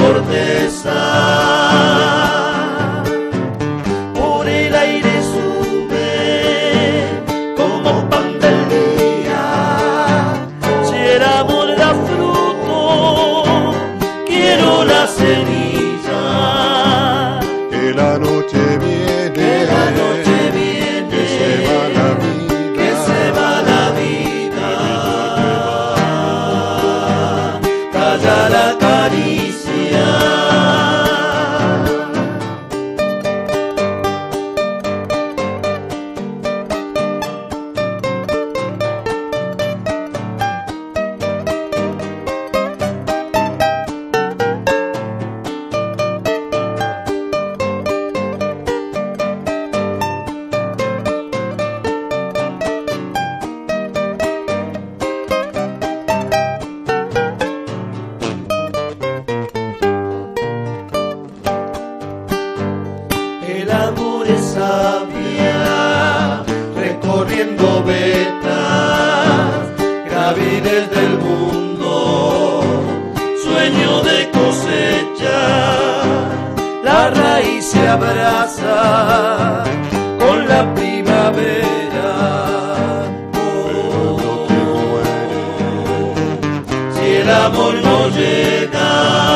corteza. Por el aire sube como pan del día. Si el amor da fruto, quiero la semilla. Que la noche viene, Que la noche viene, que se va la vida, que se va la vida. Calla la caricia. El amor es sabia, recorriendo vetas, gravines del mundo, sueño de cosecha. La raíz se abraza con la primavera. pero no te mueres. Si el amor no llega,